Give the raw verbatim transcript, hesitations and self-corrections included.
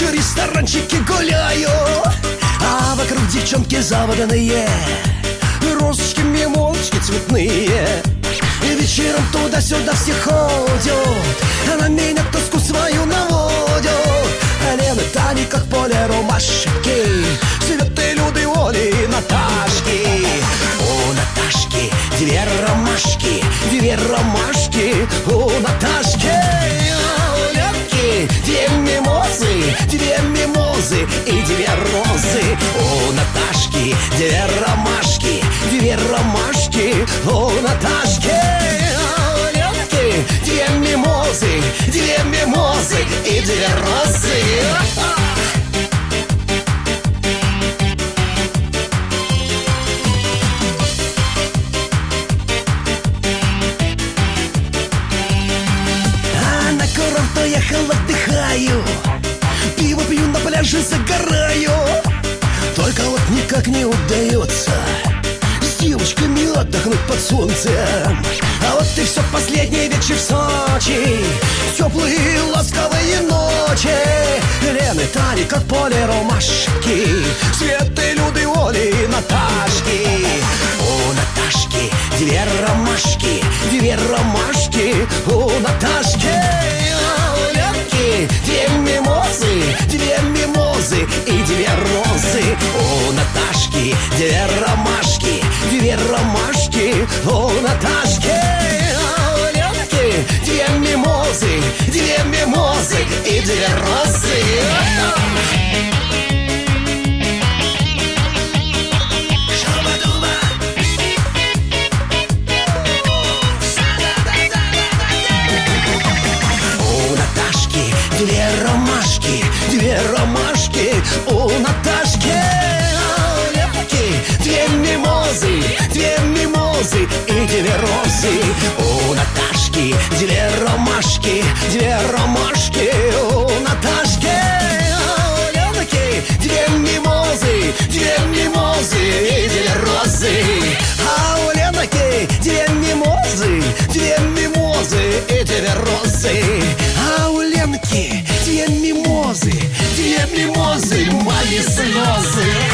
в ресторанчике гуляю, а вокруг девчонки заводанные, розочки, мимозочки цветные. Вечером туда-сюда все ходят, а на меня тоску свою наводят. Лена, Таня, как поле ромашки, Светы, Люды, Оли и Наташки. У Наташки две ромашки, две ромашки у Наташки. А у Ленки две мимозы, две мимозы и две розы. У Наташки две ромашки, две ромашки у Наташки. А у Ленки две мимозы, две мимозы и две розы. А на курорт уехал, отдыхаю, пиво пью, на пляже загораю. Только вот никак не удается с девочками отдохнуть под солнцем. А вот и все, последний вечер в Сочи, теплые ласковые ночи. Лены, Тани, как поле ромашки, Светы, Люды, Оли и Наташки. У Наташки две ромашки, две ромашки у Наташки. А у Ленки две мимозы, две мимозы и две розы. У Наташки две ромашки, две ромашки у Наташки. А у Ленки две мимозы, две мимозы и две розы. Две ромашки, две ромашки у Наташки. А у Ленки две мимозы, две мимозы и две розы. У Наташки две ромашки, две ромашки у Наташки. А у Ленки две мимозы, две мимозы и две розы. А у Ленки две мимозы, две мимозы и две розы. А у Ленки две мимозы, две мимозы, мои слезы.